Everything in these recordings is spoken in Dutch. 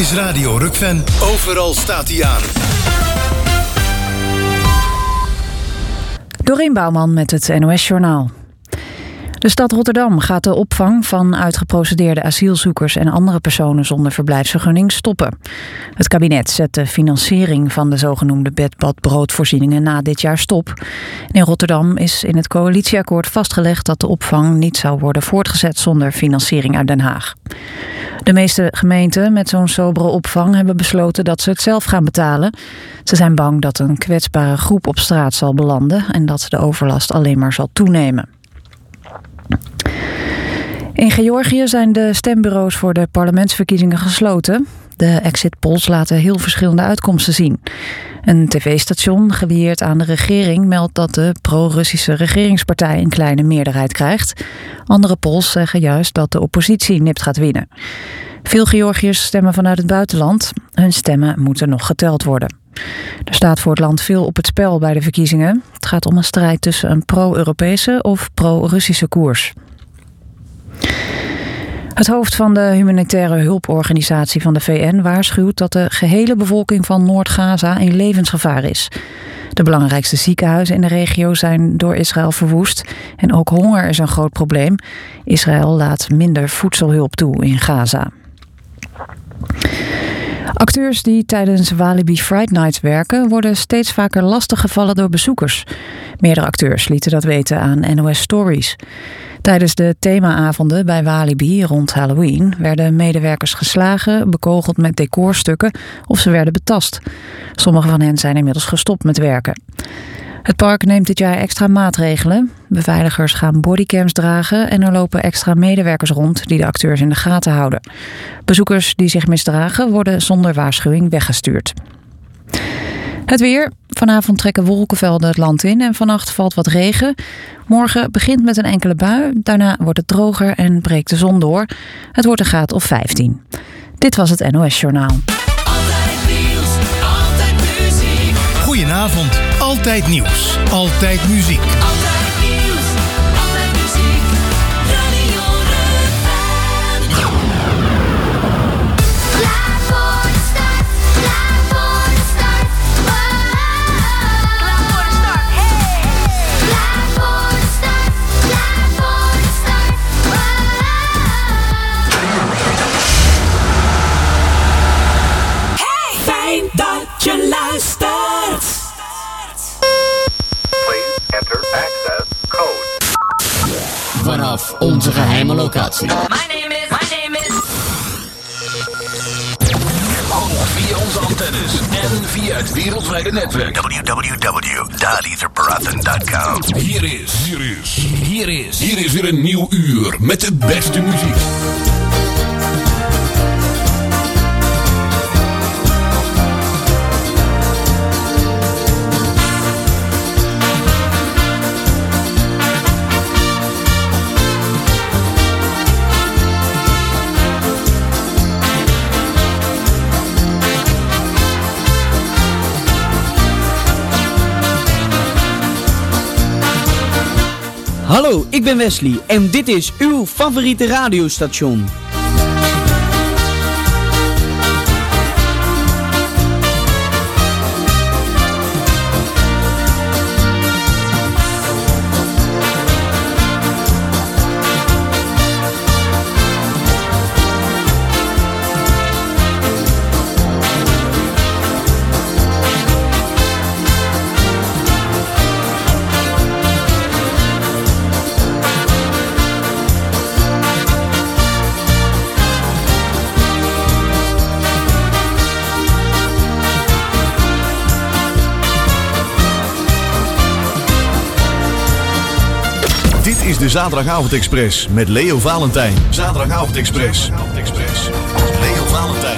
is Radio Rukven. Overal staat hij aan. Dorien Bouwman met het NOS-journaal. De stad Rotterdam gaat de opvang van uitgeprocedeerde asielzoekers en andere personen zonder verblijfsvergunning stoppen. Het kabinet zet de financiering van de zogenoemde bed-bad-broodvoorzieningen na dit jaar stop. In Rotterdam is in het coalitieakkoord vastgelegd dat de opvang niet zou worden voortgezet zonder financiering uit Den Haag. De meeste gemeenten met zo'n sobere opvang hebben besloten dat ze het zelf gaan betalen. Ze zijn bang dat een kwetsbare groep op straat zal belanden en dat de overlast alleen maar zal toenemen. In Georgië zijn de stembureaus voor de parlementsverkiezingen gesloten. De exit polls laten heel verschillende uitkomsten zien. Een tv-station gelieerd aan de regering meldt dat de pro-Russische regeringspartij een kleine meerderheid krijgt. Andere polls zeggen juist dat de oppositie nipt gaat winnen. Veel Georgiërs stemmen vanuit het buitenland. Hun stemmen moeten nog geteld worden. Er staat voor het land veel op het spel bij de verkiezingen. Het gaat om een strijd tussen een pro-Europese of pro-Russische koers. Het hoofd van de humanitaire hulporganisatie van de VN waarschuwt dat de gehele bevolking van Noord-Gaza in levensgevaar is. De belangrijkste ziekenhuizen in de regio zijn door Israël verwoest en ook honger is een groot probleem. Israël laat minder voedselhulp toe in Gaza. Acteurs die tijdens Walibi Fright Nights werken worden steeds vaker lastiggevallen door bezoekers. Meerdere acteurs lieten dat weten aan NOS Stories. Tijdens de themaavonden bij Walibi rond Halloween werden medewerkers geslagen, bekogeld met decorstukken of ze werden betast. Sommige van hen zijn inmiddels gestopt met werken. Het park neemt dit jaar extra maatregelen. Beveiligers gaan bodycams dragen en er lopen extra medewerkers rond die de acteurs in de gaten houden. Bezoekers die zich misdragen worden zonder waarschuwing weggestuurd. Het weer. Vanavond trekken wolkenvelden het land in en vannacht valt wat regen. Morgen begint met een enkele bui. Daarna wordt het droger en breekt de zon door. Het wordt een graad of 15. Dit was het NOS Journaal. Altijd nieuws, altijd muziek. Goedenavond. Altijd nieuws. Altijd muziek. Altijd nieuws, altijd muziek. Radio Rukven. Klaar voor de start, klaar voor de start. Klaar voor de start, hey. Klaar voor de start, klaar voor de start. Hey! Fijn dat je luistert. Please enter access code. Vanaf onze geheime locatie. My name is. Ook via onze antennes en via het wereldwijde netwerk. www.dalitherparathan.com. Hier is weer een nieuw uur met de beste muziek. Hallo, ik ben Wesley en dit is uw favoriete radiostation. Dit is de Zaterdagavond-express met Leo Valentijn. Zaterdagavond-express. Leo Valentijn.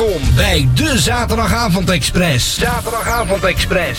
Welkom bij de Zaterdagavond Express. Zaterdagavond Express.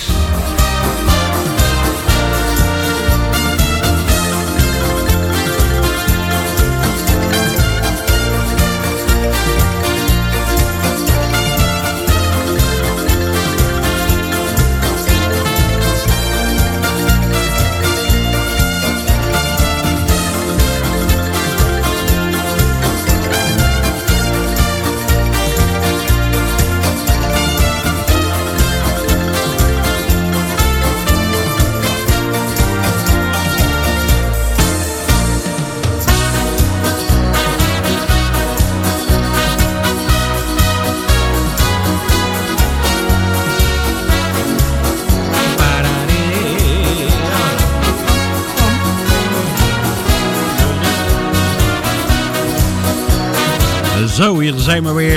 Zo, hier zijn we weer.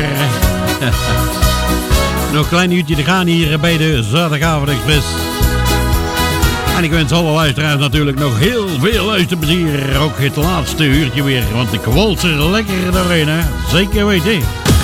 Nog een klein uurtje te gaan hier bij de Zaterdagavond Express. En ik wens alle luisteraars natuurlijk nog heel veel luisterplezier. Ook het laatste uurtje weer, want ik walst er lekker doorheen, hè. Zeker weten.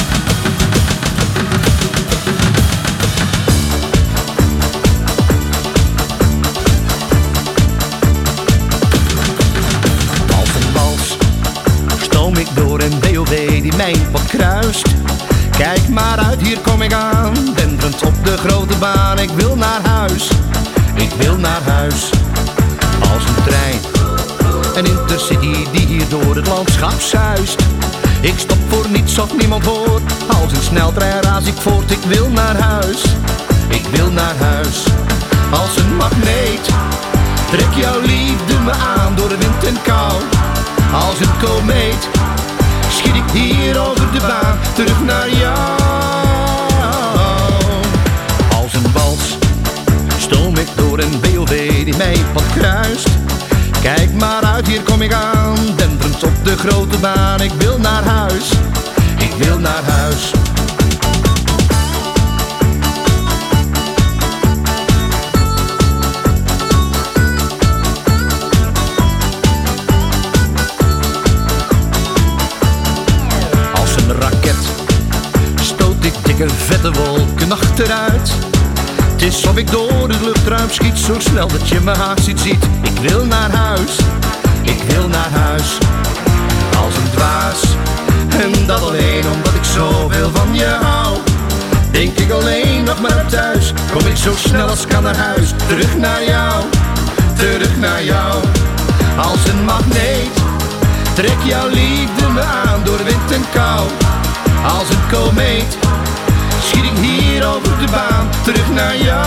Die mijn pad kruist. Kijk maar uit, hier kom ik aan. Denderend op de grote baan. Ik wil naar huis. Ik wil naar huis. Als een trein. Een intercity die hier door het landschap zuist. Ik stop voor niets of niemand hoort. Als een sneltrein raas ik voort. Ik wil naar huis. Ik wil naar huis. Als een magneet. Trek jouw liefde me aan door de wind en kou. Als een komeet. Schiet ik hier over de baan, terug naar jou. Als een wals stoom ik door een BOW die mijn pad kruist. Kijk maar uit, hier kom ik aan, denderend op de grote baan. Ik wil naar huis, ik wil naar huis. Vette wolken achteruit. Het is of ik door het luchtruim schiet, zo snel dat je me haast ziet. Ik wil naar huis, ik wil naar huis. Als een dwaas, en dat alleen omdat ik zoveel van je hou. Denk ik alleen nog maar thuis, kom ik zo snel als kan naar huis. Terug naar jou, terug naar jou. Als een magneet, trek jouw liefde me aan door wind en kou. Als een komeet, schiet ik hier over de baan, terug naar jou.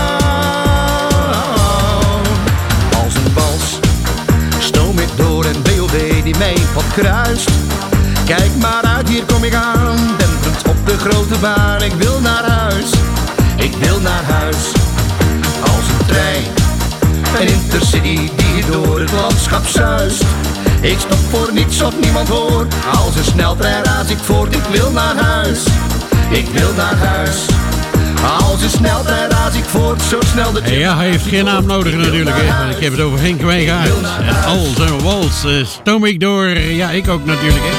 Als een wals stoom ik door een BOW die mijn pad kruist. Kijk maar uit, hier kom ik aan, denderend op de grote baan. Ik wil naar huis, ik wil naar huis. Als een trein, een intercity die hier door het landschap zuist. Ik stop voor niets of niemand hoort. Als een sneltrein raas ik voort, ik wil naar huis. Ik wil naar huis. Als een sneltrein raas ik voort, zo snel dat je... Ja, hij heeft geen naam nodig natuurlijk, hè. Ik heb het over Henk Wijngaard. En al zijn wals stoom ik door. Ja, ik ook natuurlijk, hè.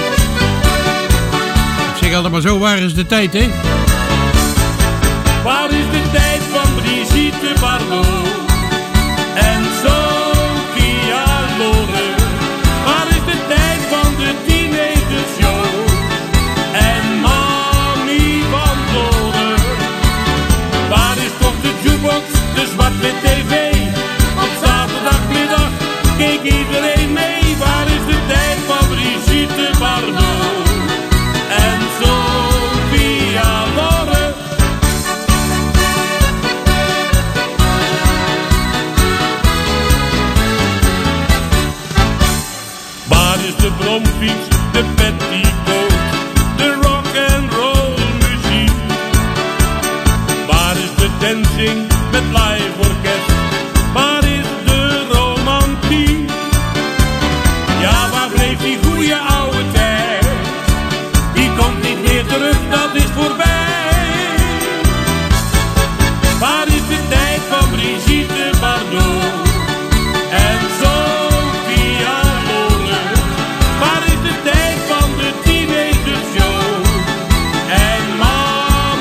Ik zeg altijd maar zo, waar is de tijd, hè? Waar is de tijd van Brigitte Bardot en Sophia Loren? Waar is de tijd van de teenagershow en Mami van Doren? Waar is toch de jukebox, de zwart-wit tv? Op zaterdagmiddag keek iedereen mee. Waar is de tijd van Brigitte Bardot en Sophia Loren? Waar is de bromfiets, de petticoat, de rock'n'roll muziek? Waar is de dancing met live orkest? Waar is de romantiek? Ja, waar bleef die goeie oude tijd? Die komt niet meer terug, dat is voorbij. Waar is de tijd van Brigitte Bardot en Sophia Loren? Waar is de tijd van de teenagershow en Mami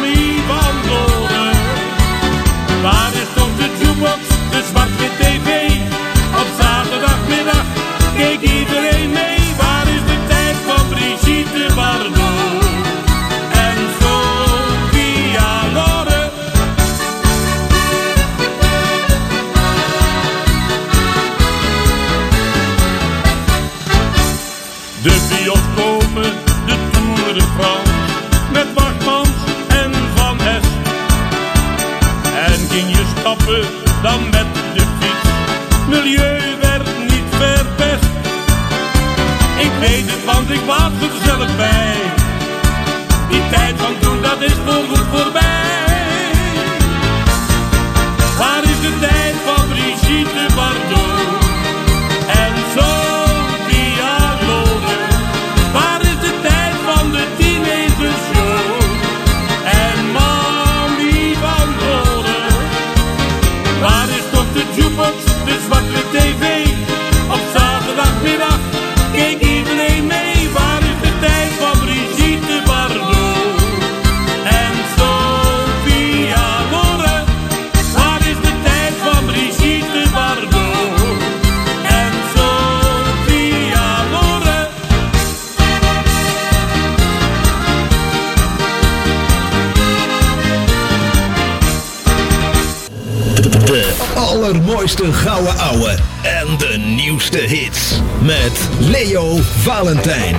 lopen dan met de fiets. Milieu werd niet verpest. Ik weet het, want ik was er zelf bij. Die tijd van toen, dat is voorgoed voorbij. Waar is de tijd van Brigitte Bardot en Sophia Loren? Waar is de tijd van de teenagershow en Mami van Doren? Waar is toch de jukebox, de zwarte tv? Op zaterdagmiddag keek iedereen mee. Waar is de tijd van Brigitte Bardot en Sophia Loren? Waar is de tijd van Brigitte Bardot en Sophia Loren? De allermooiste gouden ouwe en de nieuwste hits met Leo Valentijn.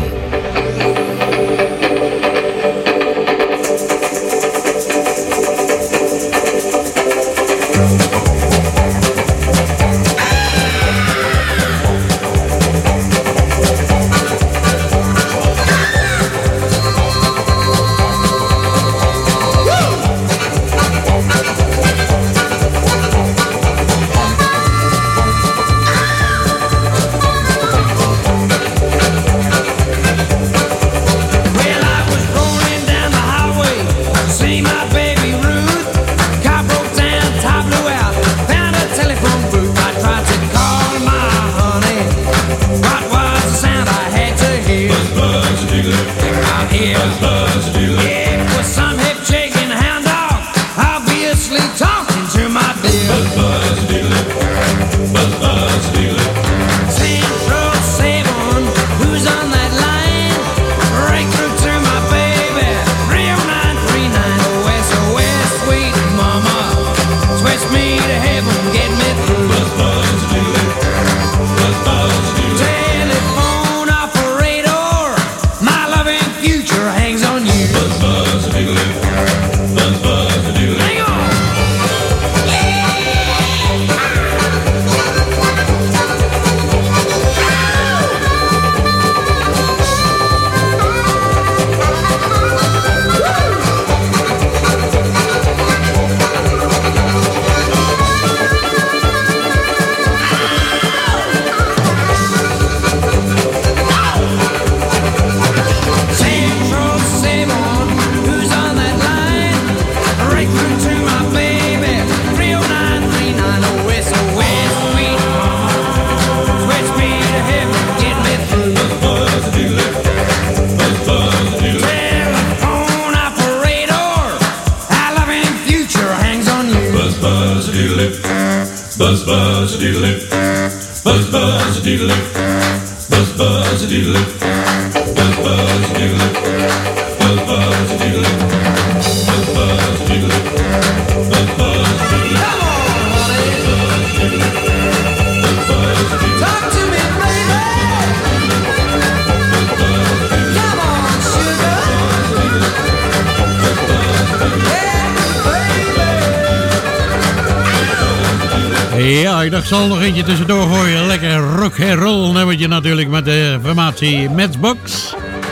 Ja, ik dacht, ik zal nog eentje tussendoor gooien. Lekker rock and roll nummertje natuurlijk met de formatie Matchbox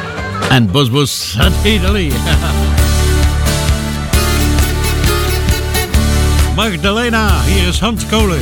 en Bus Bus uit Italy. Magdalena, hier is Hans Kolen.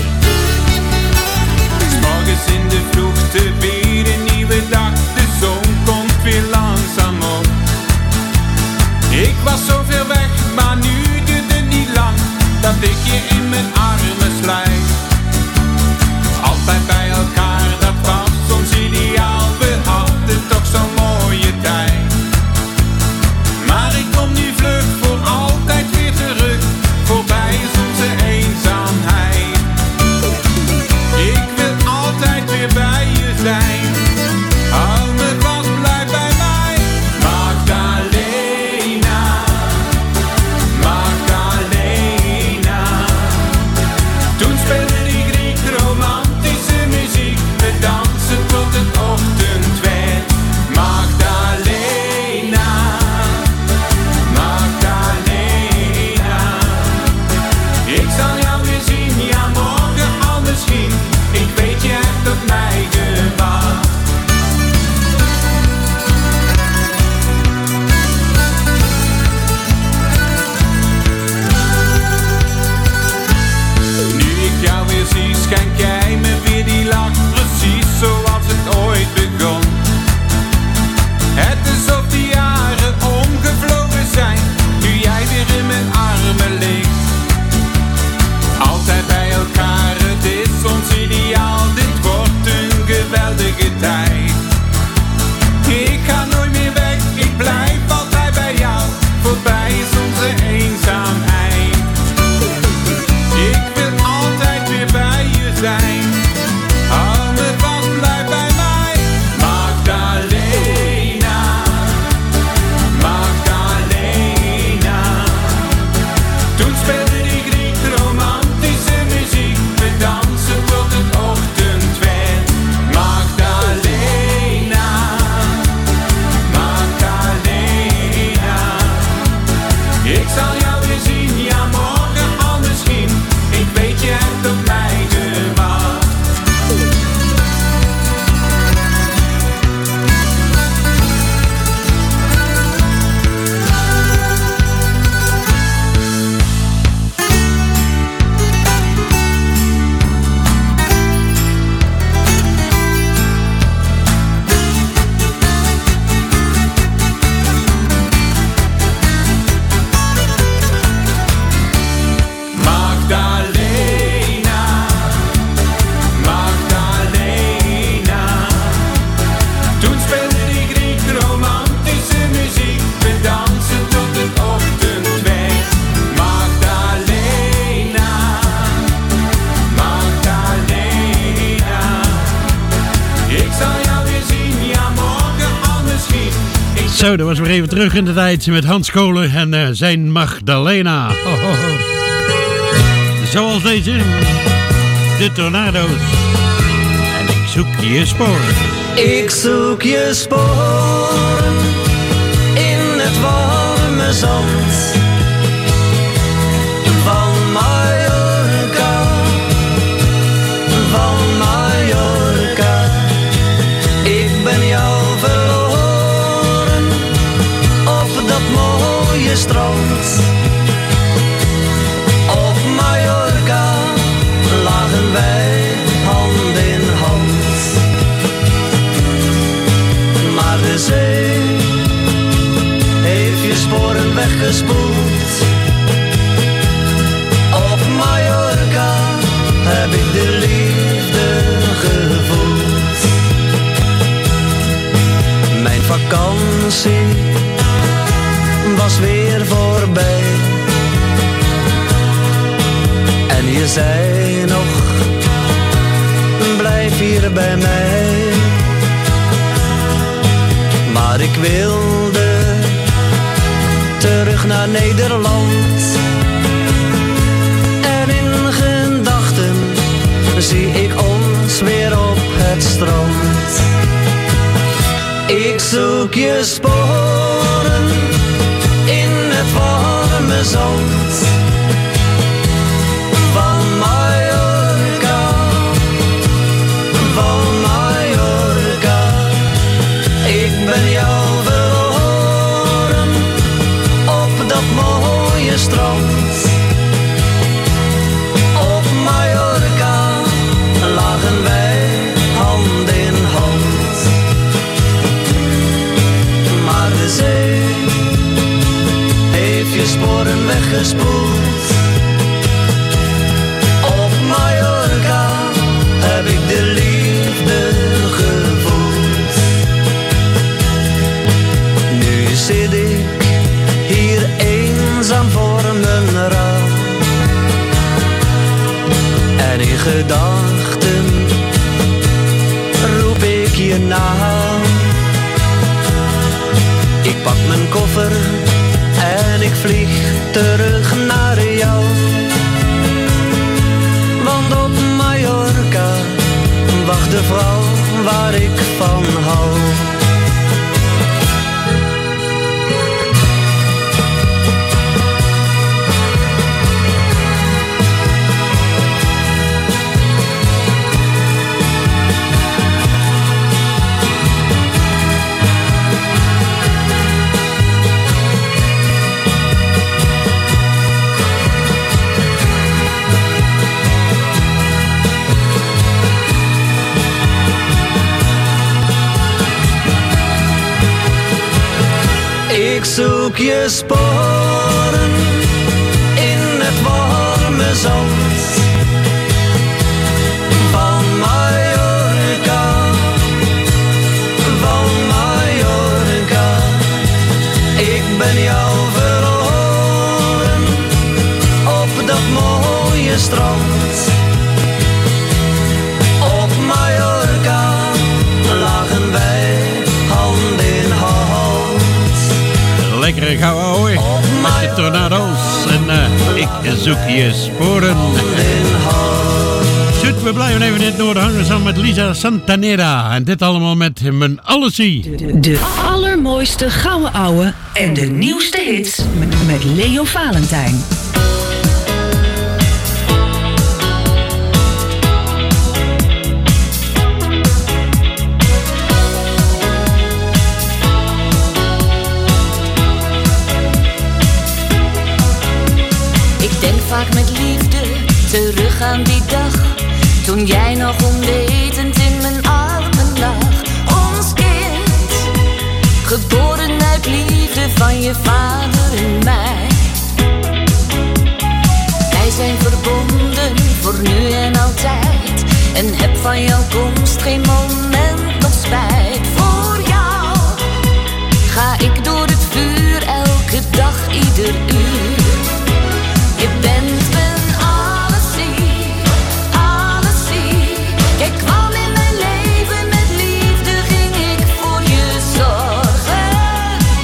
Morgens in de vroegte weer een nieuwe dag, de zon komt weer langzaam op. Ik was zo ver weg, maar nu duurde het niet lang, dat ik je in mijn armen sluit. Altijd bij elkaar, dat was ons ideaal, we hadden toch zo'n mooie tijd. Maar ik kom nu vlug voor altijd weer terug, voorbij is onze eenzaamheid. Ik wil altijd weer bij je zijn, hou me vast, blijf bij mij. Magdalena, Zo, dat was weer even terug in de tijd met Hans Kolen en zijn Magdalena. Zoals deze, de Tornado's. En ik zoek je sporen. Ik zoek je sporen in het warme zand van Mallorca, van Mallorca. Ik ben jou verloren op dat mooie strand. Op Mallorca lagen wij hand in hand. Maar de zee heeft je sporen weggespoeld. Op Mallorca heb ik de liefde gevoeld. Mijn vakantie was weer voorbij. En je zei nog, blijf hier bij mij. Maar ik wilde terug naar Nederland. En in gedachten zie ik ons weer op het strand. Ik zoek je sporen in het warme zand van Mallorca, van Mallorca. Ik ben jou verloren op dat mooie strand. Op Mallorca lagen wij hand in hand. Maar de zee heeft je sporen weggespoeld. Op Mallorca heb ik de liefde gevoeld. Nu zit ik hier eenzaam voor mijn rouw. En in gedachten roep ik je naam. Ik pak mijn koffer en ik vlieg terug naar jou. Want op Mallorca wacht de vrouw waar ik van hou. Ik zoek je sporen in het warme zand van Mallorca, van Mallorca. Ik ben jou verloren op dat mooie strand. Op Mallorca lagen wij hand in hand. Lekkere gauw ouwe met de Tornado's en ik zoek je sporen. Zut, we blijven even in het noorden hangen samen met Lisa Santanera. En dit allemaal met mijn Allesie. De allermooiste gouden ouwe en de nieuwste hits met Leo Valentijn. Vaak met liefde terug aan die dag, toen jij nog onwetend in mijn armen lag. Ons kind, geboren uit liefde van je vader en mij. Wij zijn verbonden voor nu en altijd, en heb van jouw komst geen moment nog spijt. Voor jou ga ik door het vuur, elke dag, ieder uur. Je bent mijn allesie, allesie. Jij kwam in mijn leven met liefde, ging ik voor je zorgen.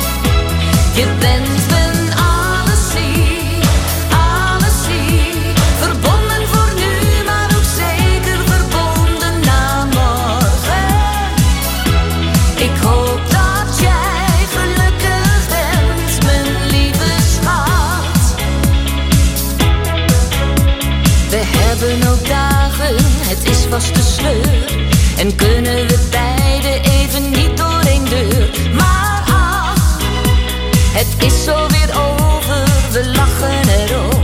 hebben ook dagen, het is vast de sleur. En kunnen we beiden even niet door één deur. Maar ach, het is zo weer over, we lachen erom.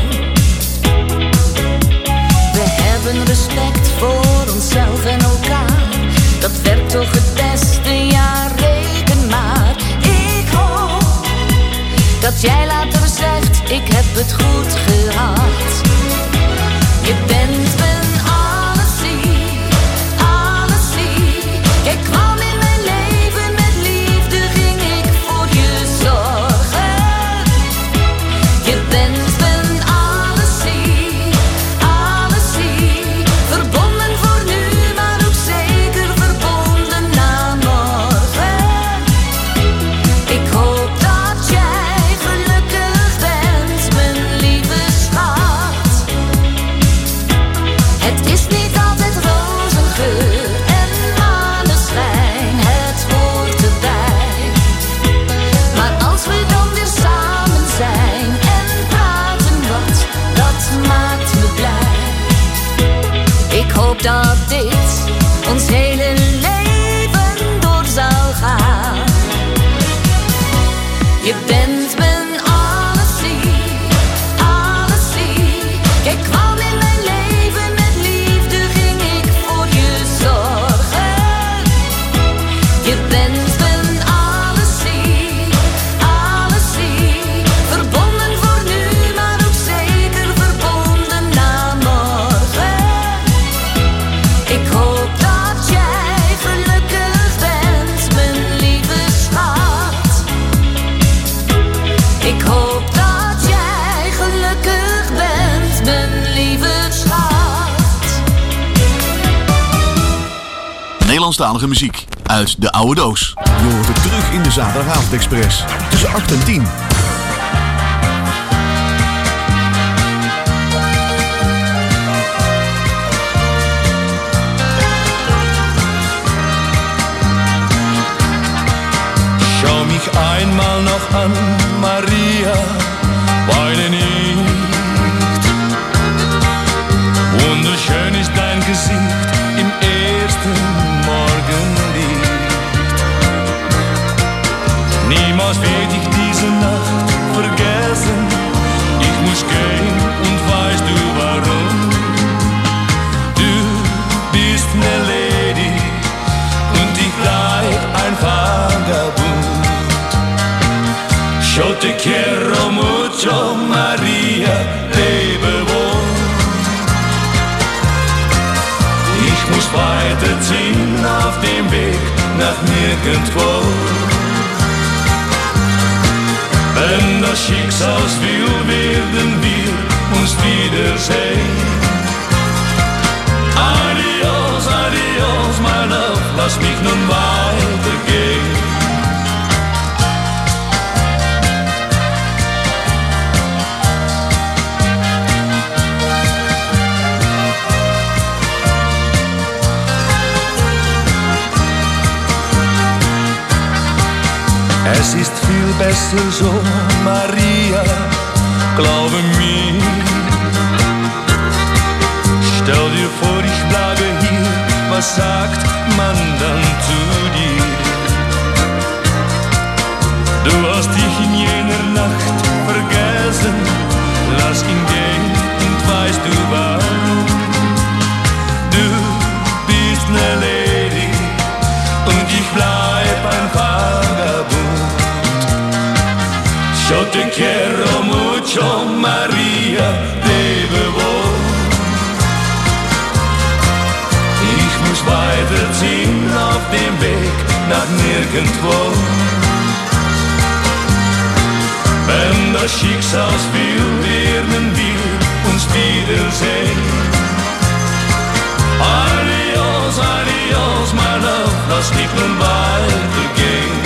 We hebben respect voor onszelf en elkaar. Dat werkt toch het beste, ja reken maar. Ik hoop dat jij later zegt, ik heb het goed gehad. Je bent mijn allesie, allesie. Jij kwam in mijn leven met liefde, ging ik voor je zorgen. Je bent mijn allesie, allesie. Verbonden voor nu, maar ook zeker verbonden na morgen. Ik hoop dat jij gelukkig bent, mijn lieve schat. Het is niet altijd rozengeur en maneschijn, het hoort erbij. Maar als we dan weer samen zijn en praten wat, dat maakt me blij. Ik hoop dat dit ons hele leven door zal gaan. Je bent mijn allesie, allesie. Jij kwam in mijn leven met liefde, ging ik voor je zorgen. Je bent mijn allesie, allesie. Verbonden voor nu, maar ook zeker verbonden na morgen. Ik hoop dat jij gelukkig bent, mijn lieve schat. Ik hoop dat jij gelukkig bent, mijn lieve schat. Nederlandstalige muziek uit de oude doos. Je hoort het terug in de Zaterdagavond-express. Tussen 8 en 10. Schau mich einmal noch an, Maria, weine nicht. Wunderschön ist dein Gesicht im ersten Morgenlicht. Niemals werd ich diese Nacht vergessen. Ich muss gehen und weißt du warum? Du bist ne Lady und ich bleib ein Vagabund. Yo te quiero mucho, Maria, lebe wohl. Ich muss weiterziehen auf dem Weg nach nirgendwo. Wenn das Schicksal will, werden wir uns wiedersehen. Adios, adios, my love, lass mich nun weitergehen. Es ist viel besser so, Maria, glaube mir. Stell dir vor, ich bleibe hier, was sagt man dann zu dir? Du hast dich in jener Nacht vergessen, lass ihn gehen und weißt du warum? Du bist ne Lady und ich bleib ein Vagabund. Yo te quiero mucho, Maria, lebe wohl. Ich muss weiterziehen auf dem Weg nach nirgendwo. Wenn das Schicksal will, werden wir uns wiedersehen. Adios, adios, my love, lass mich nun weitergehen.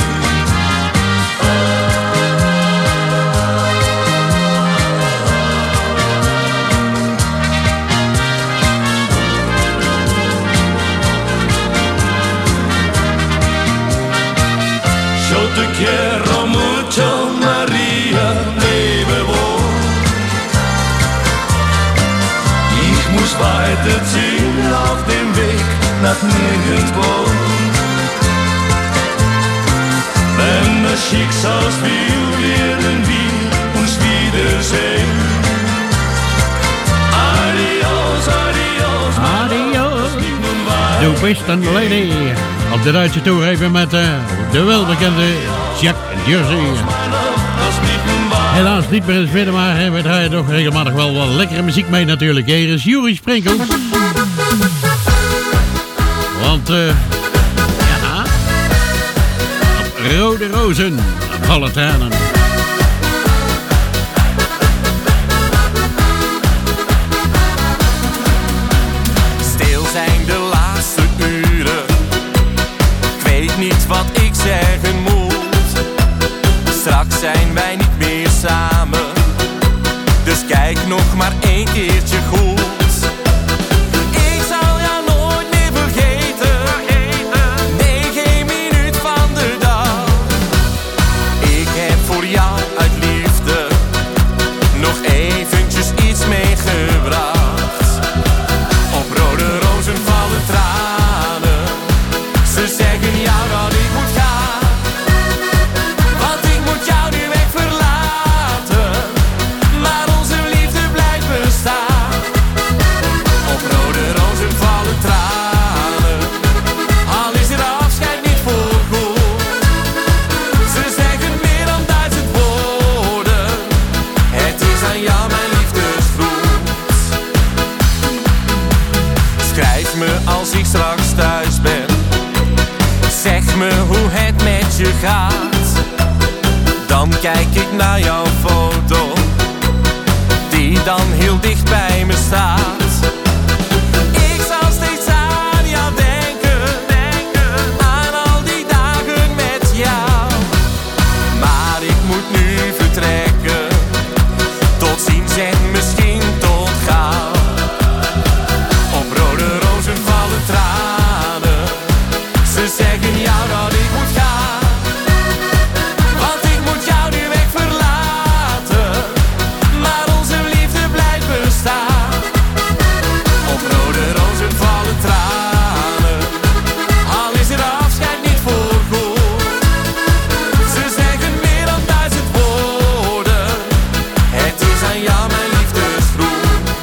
Yo te quiero mucho, Maria, lebe wohl. Ich muss weiterziehen auf dem Weg nach nirgendwo. Wenn das Schicksal will, werden wir uns wiedersehen. Adios, adios, adios. Du bist een lady. Op de Duitse tour even met de welbekende Jacques Jersey. Helaas niet meer in het midden, maar we draaien toch regelmatig wel wat lekkere muziek mee natuurlijk. Hier is Juri Sprinkels. Want, ja, op Rode Rozen, Valentijnen. Stil zijn de laatste uren. Ik weet niet wat ik zeggen moet. Straks zijn wij niet meer samen. Dus kijk nog maar één keertje goed. Ik zal jou nooit meer vergeten. Nee, geen minuut van de dag. Ik heb voor jou uit liefde nog eventjes iets meegebracht. Op rode rozen vallen tranen. Ze zeggen jou dat ik moet gaan. Want ik moet jou nu weg verlaten. Maar onze liefde blijft bestaan. Op rode rozen vallen tranen. Al is er afscheid niet voor goed. Ze zeggen meer dan 1000 woorden. Het is aan jou mijn liefdesgroet. Schrijf me als ik straks thuis ben. Zeg me hoe het met je gaat. Dan kijk ik naar jouw foto, die dan heel dicht bij me staat. Ik zal steeds aan jou denken, aan al die dagen met jou. Maar ik moet nu vertrekken, tot ziens en misschien tot gauw. Op rode rozen vallen tranen. Ze zeggen jou dat ik moet gaan. Want ik moet jou nu weg verlaten. Maar onze liefde blijft bestaan. Op rode rozen vallen tranen. Al is er afscheid niet voor goed. Ze zeggen meer dan 1000 woorden. Het is aan jou mijn liefdesgroet.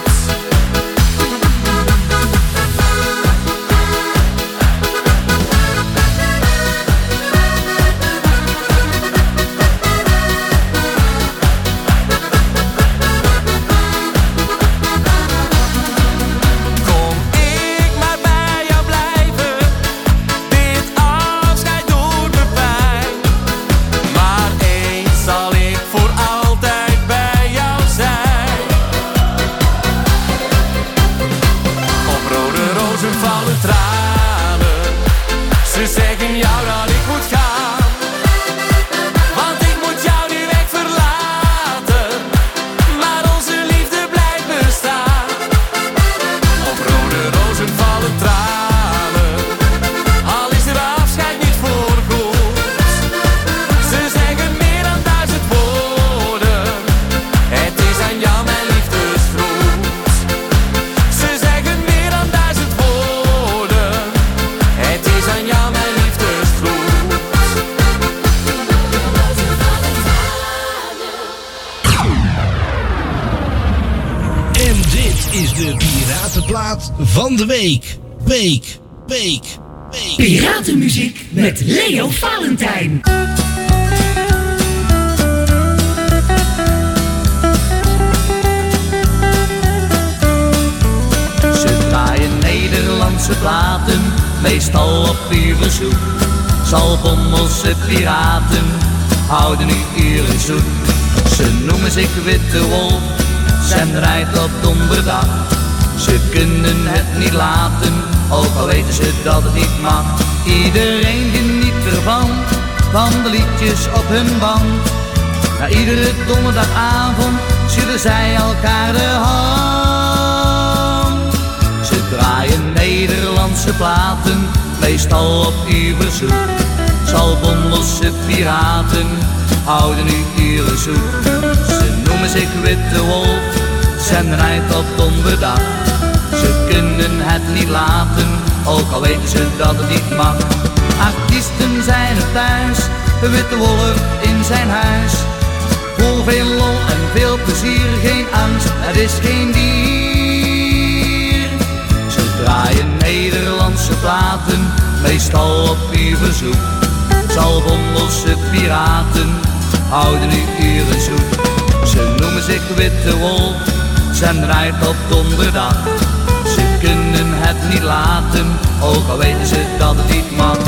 Kom ik maar bij jou blijven. Dit afscheid doet me pijn. Maar eens zal ik voor altijd bij jou zijn. Op rode rozen vallen tranen. Ze zeggen jou dat ik moet gaan. Want ik moet jou nu weg verlaten. Maar onze liefde blijft bestaan. Op rode rozen vallen tranen. Al is er afscheid niet voor goed. Ze zeggen meer dan 1000 woorden. Het is aan jou mijn liefdesgroet. Ze zeggen meer dan 1000 woorden. Het is aan jou mijn liefdesgroet. En dit is de Piratenplaat van de week. Week. Piratenmuziek met Leo Valentijn. Ze draaien Nederlandse platen, meestal op uw verzoek. Zalbommelse piraten houden nu uren zoet. Ze noemen zich Witte Wolf, Sam rijdt op donderdag. Ze kunnen het niet laten, ook al weten ze dat het niet mag. Iedereen geniet ervan, van de liedjes op hun band. Na iedere donderdagavond schudden zij elkaar de hand. Ze draaien Nederlandse platen, meestal op uw verzoek. Zalbommelse piraten houden nu uren zoet. Ze noemen zich Witte Wolf, Sam rijdt op donderdag. Ze kunnen het niet laten, ook al weten ze dat het niet mag. Artiesten zijn er thuis, een witte wolf in zijn huis. Vol veel lol en veel plezier, geen angst, het is geen dier. Ze draaien Nederlandse platen, meestal op uw verzoek. Zaltbommelse piraten houden nu uren zoet. Ze noemen zich Witte Wolf, zijn draait op donderdag. Ze kunnen het niet laten, ook al weten ze dat het niet mag.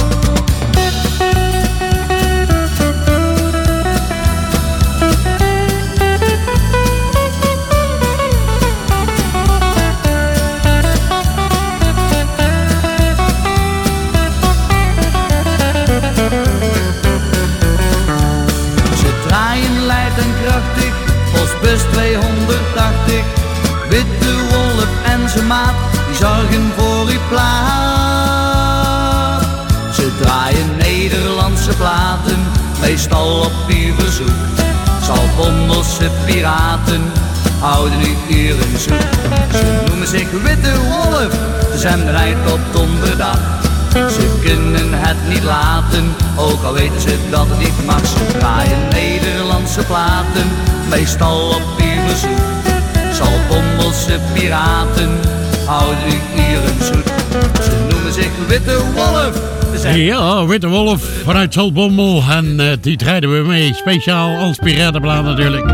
Bus 280, Witte Wolf en zijn maat, die zorgen voor uw plaat. Ze draaien Nederlandse platen, meestal op uw verzoek. Zaltbommelse piraten houden u uren zoek. Ze noemen zich Witte Wolf, de zender rijdt op donderdag. Ze kunnen het niet laten, ook al weten ze dat het niet mag. Ze draaien Nederlandse platen, meestal op uw verzoek. Zaltbommelse piraten houden u uren zoet. Ze noemen zich Witte Wolf. Ja, Witte Wolf vanuit Zaltbommel. En die rijden we mee, speciaal als Piratenplaat natuurlijk.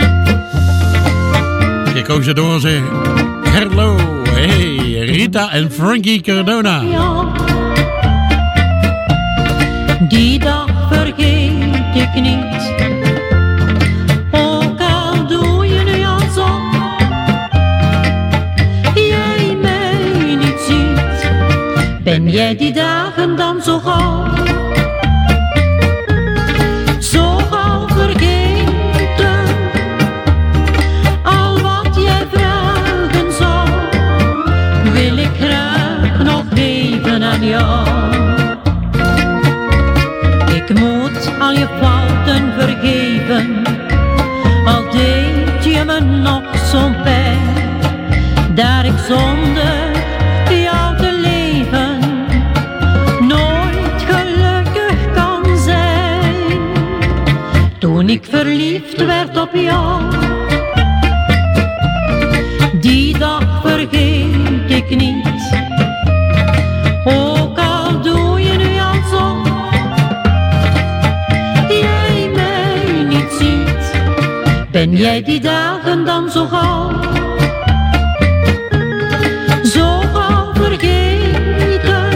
Ik koos ze door ze. Gerlo, hey, Rita en Frankie Cardona. Die dag vergeet ik niet, ook al doe je nu alsof jij mij niet ziet. Ben jij die dagen dan zo gauw vergeten? Al wat jij vragen zou, wil ik graag nog geven aan jou. Ik moet al je fouten vergeven, al deed je me nog zo'n pijn, daar ik zonder jou te leven nooit gelukkig kan zijn. Toen ik verliefd werd op jou, die dag vergeet ik niet, ook al doe je nu alsof ben jij die dagen dan zo gauw vergeten?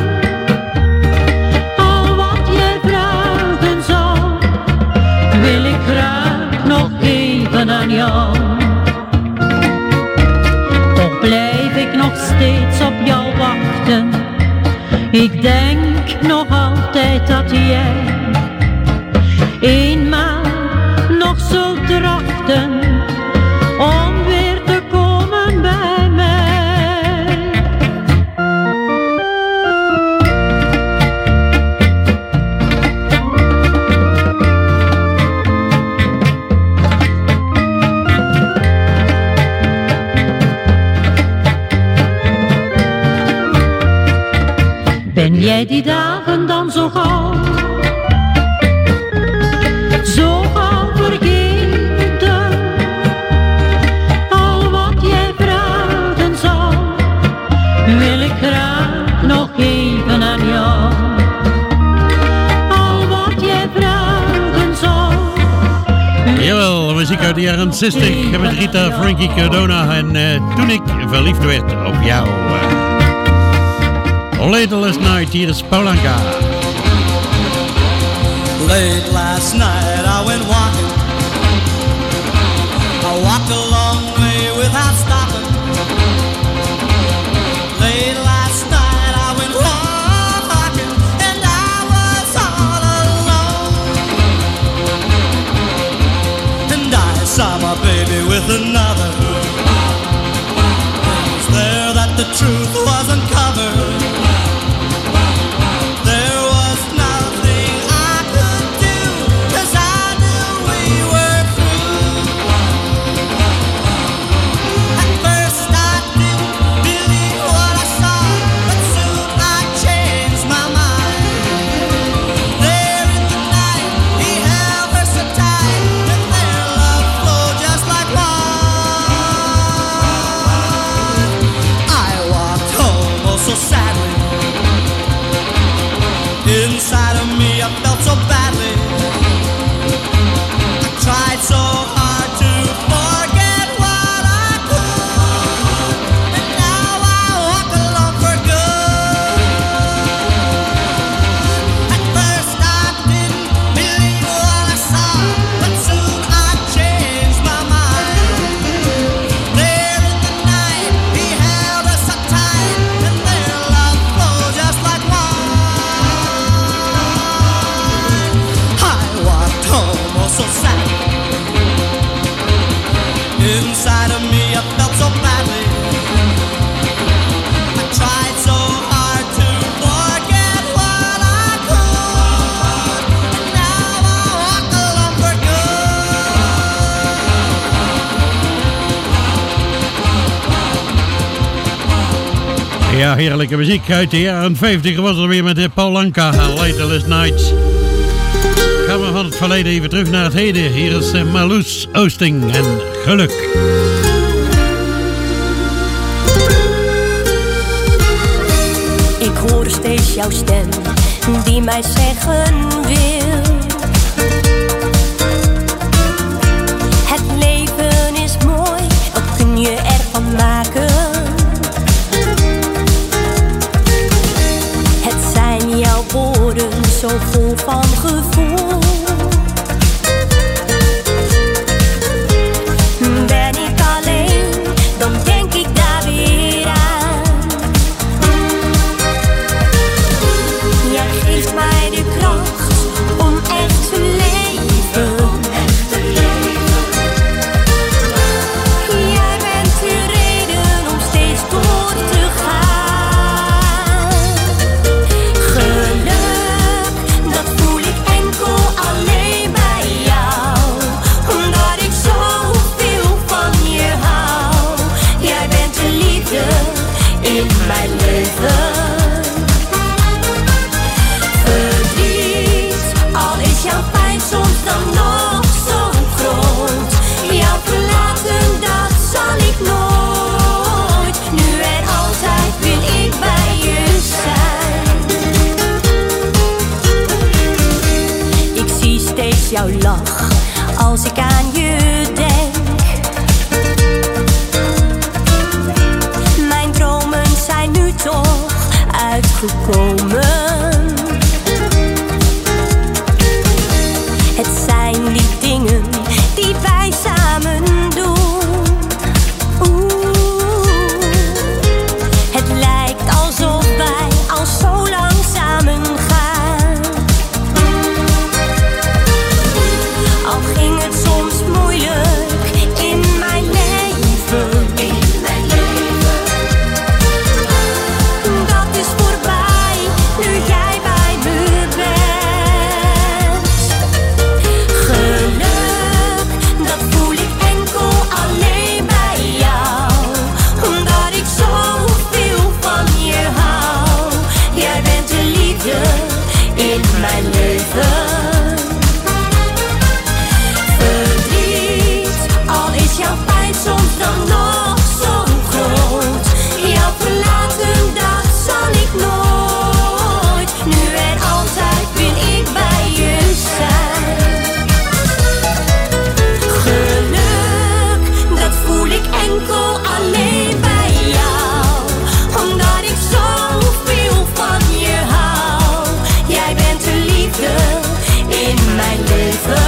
Al wat jij vragen zou, wil ik graag nog geven aan jou. Toch blijf ik nog steeds op jou wachten. Ik denk nog altijd dat jij eenmaal nog zo trachten om weer te komen bij mij. Ben jij die dagen dan zo gauw vergeten? Al wat jij vragen zou, wil ik graag nog geven aan jou. Al wat jij vragen zou. Jawel, muziek uit de jaren 60 met Rita, Frankie Cardona en toen ik verliefd werd op jou. Late last night, hier is Paulanka. Late last night I went walking. I walked a long way without stopping. Late last night I went walking and I was all alone. And I saw my baby with another. It was there that the truth was uncovered. There was nothing I could do, 'cause I knew we Ja, heerlijke muziek uit de jaren 50 was er weer met de Paul Anka en Littlest Nights. Gaan we van het verleden even terug naar het heden. Hier is Marloes Oosting en Geluk. Ik hoor steeds jouw stem die mij zeggen wil: het leven is mooi, wat kun je ervan maken? Het zijn jouw woorden zo vol van gevoel. Ben ik alleen, dan denk ik daar weer aan. Jij geeft mij de kracht om echt te leven. Jij bent de reden om steeds door te gaan. Geluk, dat voel ik enkel alleen bij jou, omdat ik zoveel van je hou. Jij bent de liefde in mijn leven. Verdriet, al is jouw pijn soms dan nog zo groot. Jou verlaten, dat zal ik nooit. Nu en altijd wil ik bij je zijn. Ik zie steeds jouw lach als ik aan je denk. Mijn dromen zijn nu toch uitgekomen. Het zijn die dingen die wij samen doen. Het lijkt alsof wij al zo lang samen gaan. Al ging het soms moeilijk in mijn leven. Dat is voorbij, nu jij bij me bent. Geluk, dat voel ik enkel alleen bij jou, omdat ik zoveel van je hou. Jij bent de liefde in mijn leven. Verdriet, al is jouw pijn soms dan nog zo groot. Jou verlaten, dat zal ik nooit. Nu en altijd wil ik bij je zijn. Geluk, dat voel ik enkel alleen bij jou, omdat ik zoveel van je hou. Jij bent de liefde in mijn leven.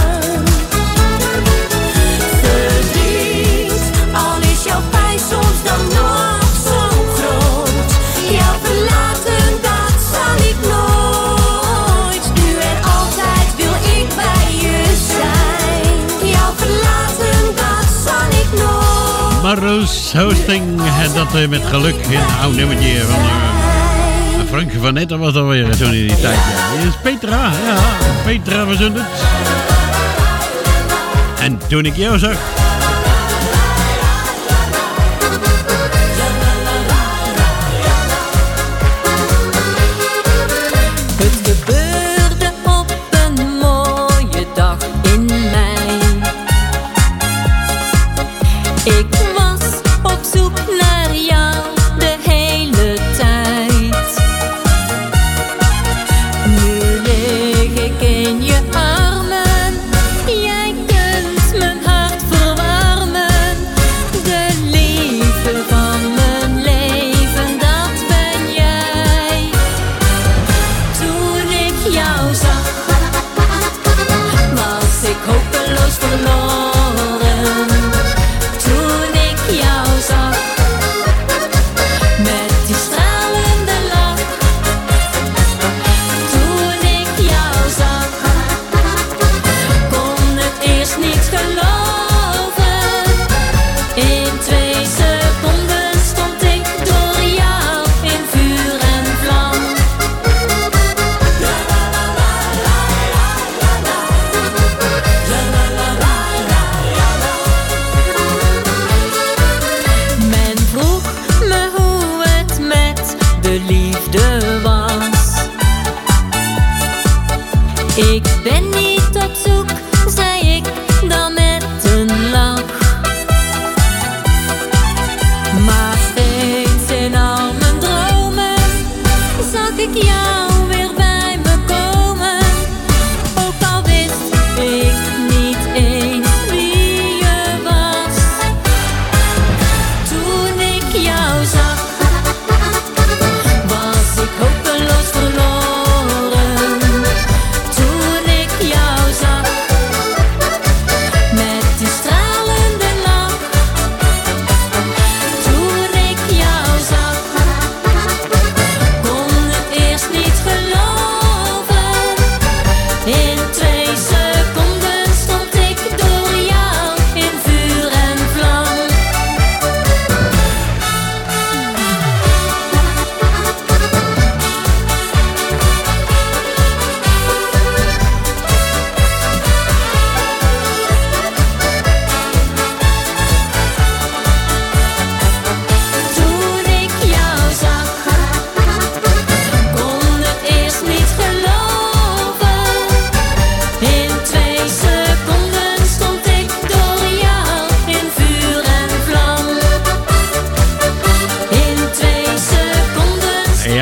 Verdriet, al is jouw pijn soms dan nog zo groot. Jou verlaten, dat zal ik nooit. Nu en altijd wil ik bij je zijn. Jou verlaten, dat zal ik nooit. Marloes Oosting en dat met Geluk. Een oud nummertje van Frankje van Netten was dat weer toen in die tijd. Ja. Dit is Petra, ja. Petra van Zundert. En toen ik jou zag. Het gebeurde op een mooie dag in mei. Ik was op zoek naar jou de hele tijd. Nu lig ik in je armen. Jij kunt mijn hart verwarmen.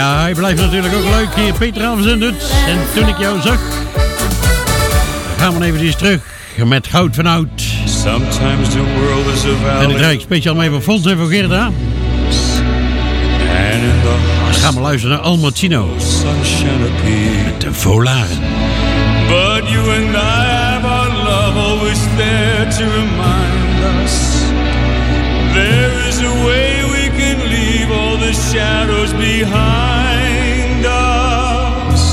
Ja, hij blijft natuurlijk ook leuk hier. Peter Avers en Nuts. En toen ik jou zag, gaan we even eens terug met Goud van Oud. Sometimes the world is a valley. En ik rijd speciaal mee van Fons en van Gerda. And in the Dan gaan we luisteren naar Almacino. Met de Volaren. But you and I have our love always there to remind us. There is a way we can leave all the shadows behind us.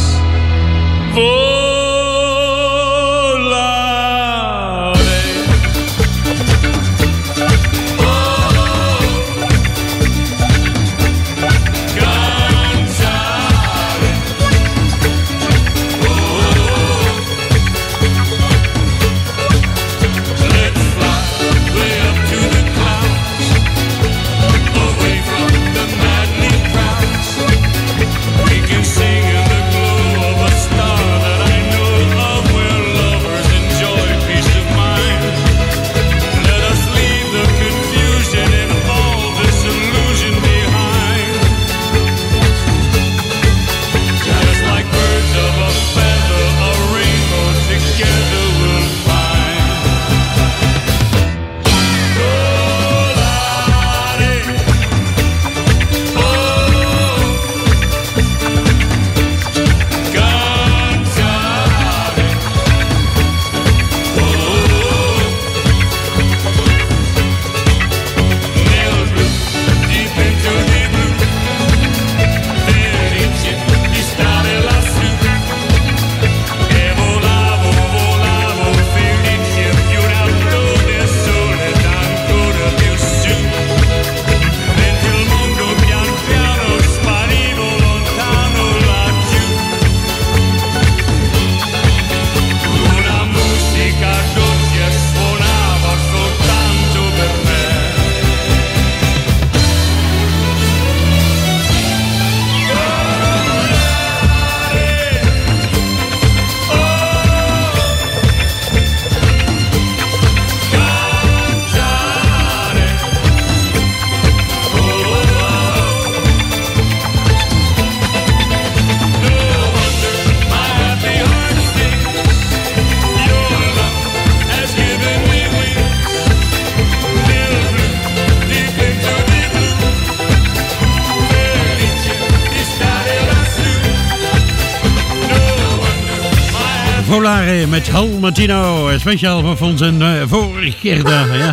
Volaren met Almacino. Speciaal voor Fons en voor Gerda. Ja.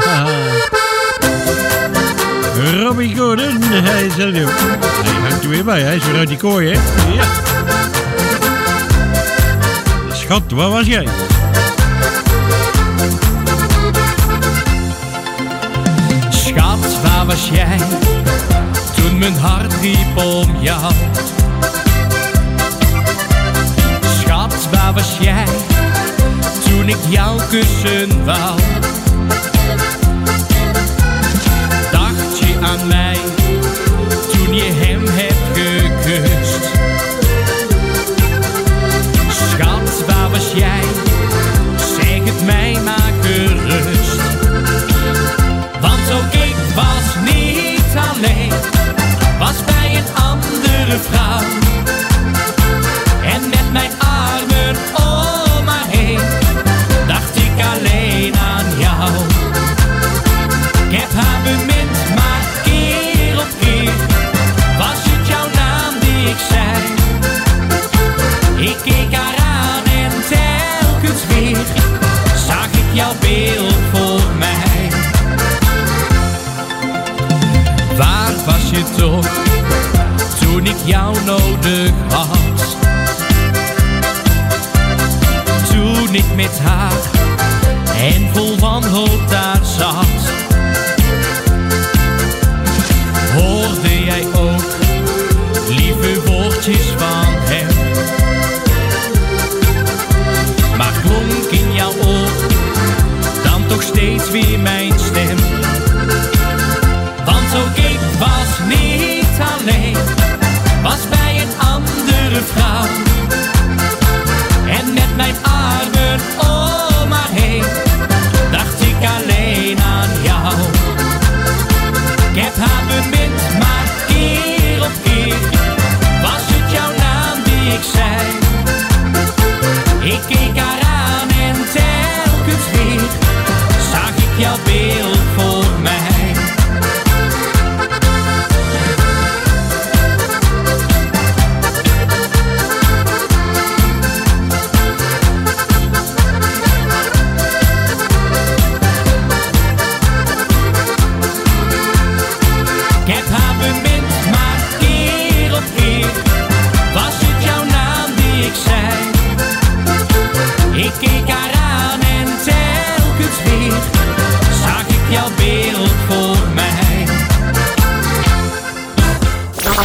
Robbie Gordon, hij is er nu. Hij hangt er weer bij, hij is weer uit die kooi, hè? Ja. Schat, waar was jij? Schat, waar was jij toen mijn hart riep om jou? Schat, waar was jij toen ik jou kussen wou? Dacht je aan mij toen je hem hebt gekust? Schat, waar was jij? Zeg het mij maar gerust. Want ook ik was niet alleen, was bij een andere vrouw. En met mijn armen om haar heen, dacht ik alleen aan jou. Ik heb haar bemind, maar keer op keer was het jouw naam die ik zei. Ik keek haar aan en telkens weer zag ik jouw beeld voor mij. Waar was je toch toen ik jou nodig had? Toen ik met haar en vol wanhoop daar zat. Hoorde jij ook lieve woordjes van hem? Maar klonk in jouw oor dan toch steeds weer mijn stem? Want ook ik was niet alleen, was bij een andere vrouw. En met mijn armen om haar heen, dacht ik alleen aan jou. Ik heb haar bemind, maar keer op keer was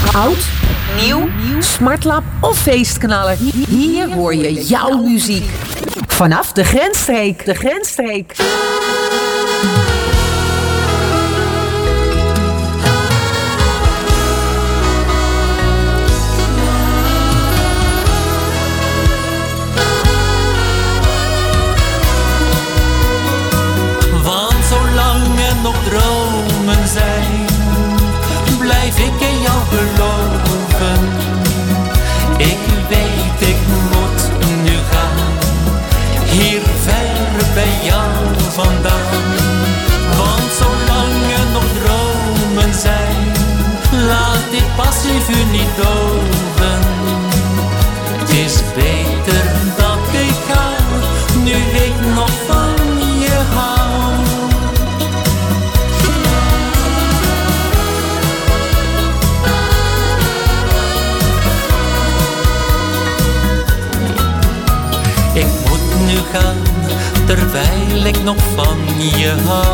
Oud, nieuw, smartlap of feestknaller. Hier hoor je jouw muziek. Vanaf de grensstreek. De grensstreek. Want zolang er nog dromen zijn, blijf ik in jou geloven. Ik weet, ik moet nu gaan, hier ver bij jou vandaan. Want zolang er nog dromen zijn, laat dit passievuur niet doven. Het is beter dat ik ga, nu ik nog van je hou. Ik moet nu gaan, terwijl ik nog van je hou.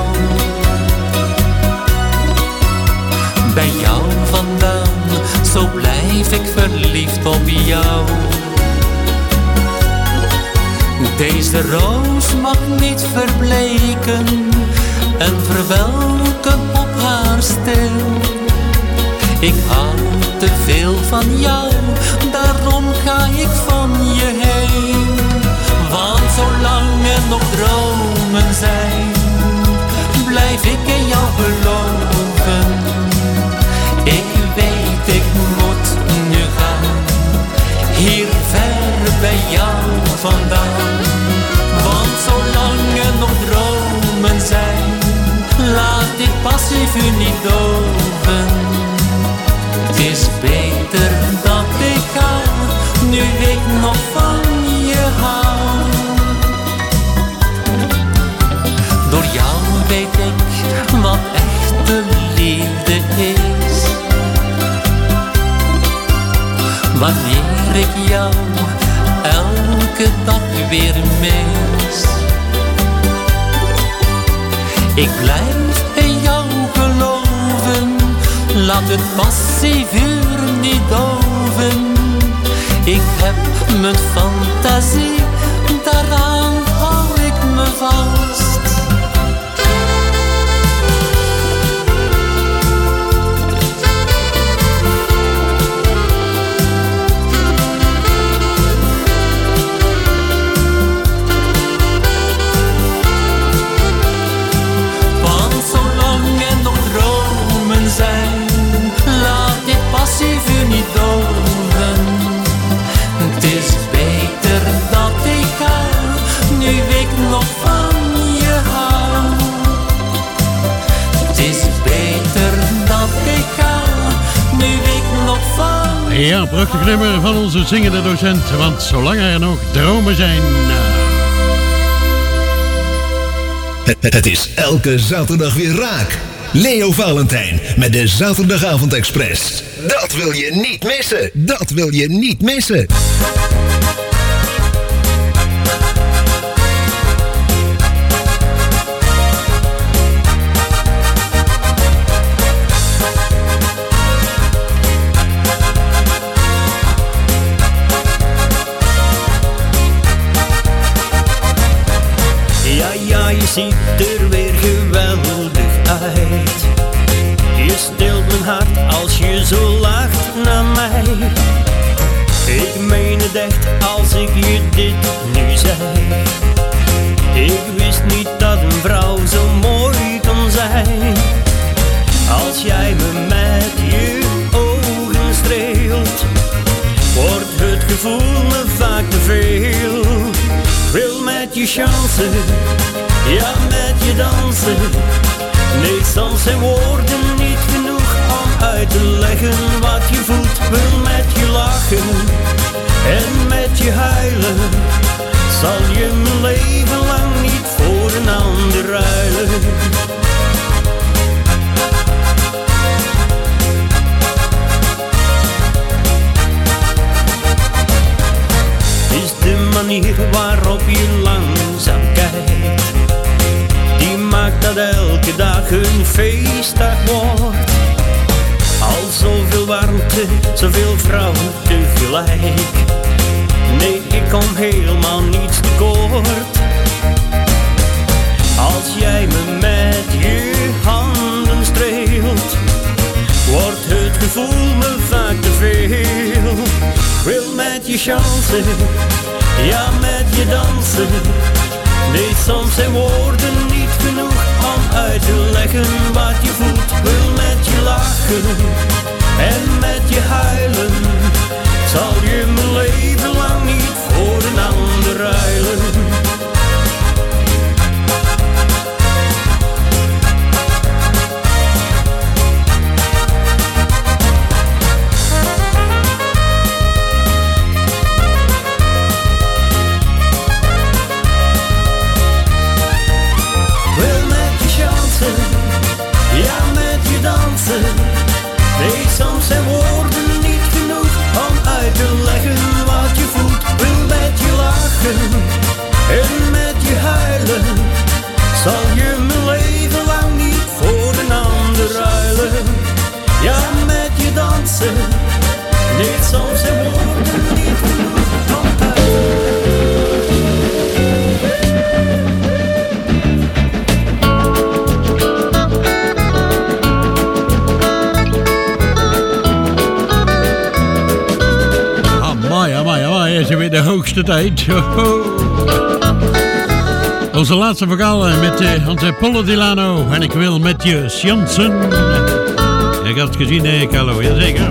Bij jou vandaan, zo blijf ik verliefd op jou. Deze roos mag niet verbleken en verwelken op haar stil. Ik hou te veel van jou, daarom ga ik van je heen. Want zolang er nog dromen zijn, blijf ik in jou geloven. Ik weet, ik moet nu gaan, hier ver bij jou vandaan. Want zolang er nog dromen zijn, laat dit passievuur niet doven. Het is beter dat ik ga, nu ik nog van je hou. Door jou weet ik wat echte liefde is. Wanneer ik jou elke dag weer mis. Ik blijf in jou geloven, laat het passievuur niet doven. Ik heb mijn fantasie, daaraan hou ik me vast. Want zolang er nog dromen zijn, laat dit passievuur niet doven. Het is beter dat ik ga, nu ik nog van je hou. Het is beter dat ik ga, nu ik nog van je Ja, prachtig nummer van onze zingende docent, want zolang er nog dromen zijn... Het is elke zaterdag weer raak. Leo Valentijn met de Zaterdagavond Express. Dat wil je niet missen. Dat wil je niet missen. Ja, je ziet er weer geweldig uit. Je stilt mijn hart als je zo lacht naar mij. Ik meen het echt als ik je dit nu zei. Ik wist niet dat een vrouw zo mooi kon zijn. Als jij me met je ogen streelt, wordt het gevoel me vaak te veel. Wil met je chansen, ja met je dansen. Nee, soms zijn woorden niet genoeg om uit te leggen wat je voelt. Wil met je lachen en met je huilen. Zal je mijn leven lang niet voor een ander ruilen. Is de manier waarop je langzaam kijkt, die maakt dat elke dag een feestdag wordt. Al zoveel warmte chansen, zoveel vrouwen tegelijk. Nee, ik kom helemaal niets tekort. Als jij me met je handen streelt, wordt het gevoel me vaak te veel. Ik wil met je chansen, ja met je dansen. Nee, soms zijn woorden niet genoeg om uit te leggen wat je voelt. Ik wil met je lachen en met je huilen. Zal je mijn leven lang niet voor een ander ruilen. Ja, met je dansen. Nee, soms zijn woorden niet genoeg om uit te leggen wat je voelt. Wil met je lachen en met je huilen. Zal je mijn leven lang niet voor een ander ruilen. Ja, met je dansen. Nee, soms zijn woorden niet genoeg om uit te leggen. Is er weer de hoogste tijd. Onze laatste vocaal met onze Polo Delano. En ik wil met je chansen. Je had het gezien, Carlo, jazeker.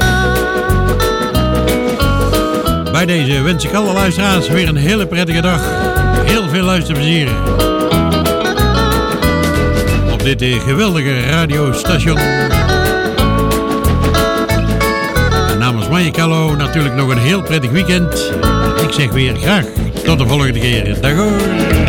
Bij deze wens ik alle luisteraars weer een hele prettige dag. Heel veel luisterplezier. Op dit geweldige radiostation. Namens mij, Carlo, natuurlijk nog een heel prettig weekend. Ik zeg weer graag tot de volgende keer. Dag hoor.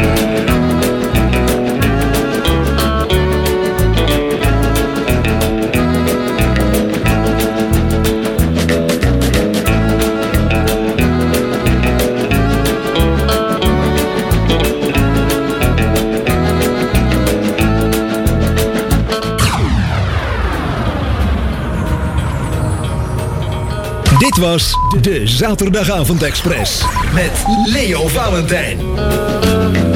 Dit was de Zaterdagavond Express met Leo Valentijn.